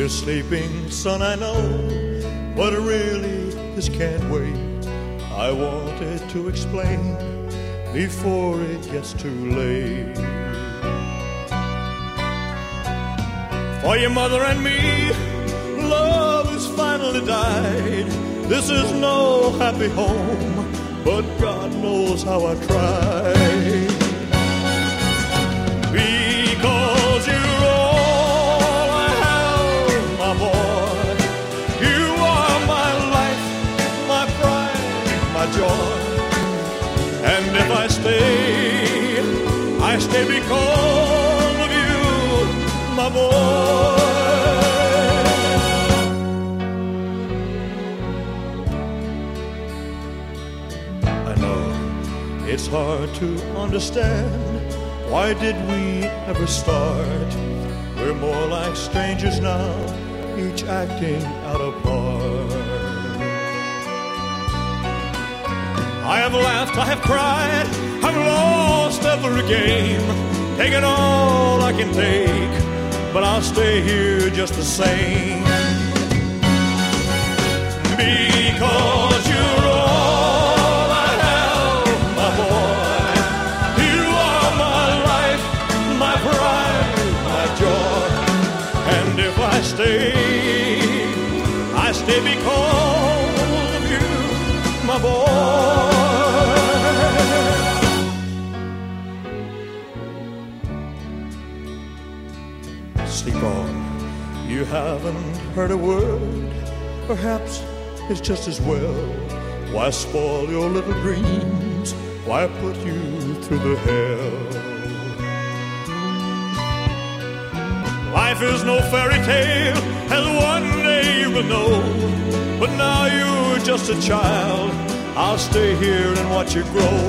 You're sleeping, son, I know, but really this can't wait. I wanted to explain before it gets too late. For your mother and me, love has finally died. This is no happy home, but God knows how I tried. Because you're all I have, my boy. You are my life, my pride, my joy. And if I stay because of you, my boy. I know it's hard to understand. Why did we ever start? We're more like strangers now, each acting out a part. I have laughed, I have cried, I've lost every game, taken all I can take, but I'll stay here just the same. Because you're all I have, my boy. You are my life, my pride, my joy. And if I stay because of you, my boy. Sleep on, you haven't heard a word. Perhaps it's just as well. Why spoil your little dreams? Why put you through the hell? Life is no fairy tale, as one day you will know. But now you're just a child. I'll stay here and watch you grow.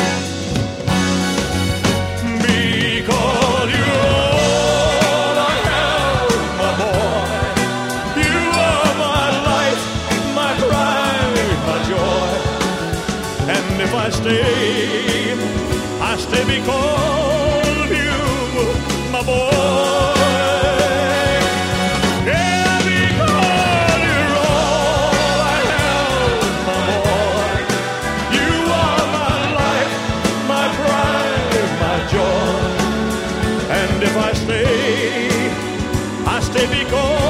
Because you're all I have, my boy. You are my life, my pride, my joy. And if I stay because of you, my boy. If I stay because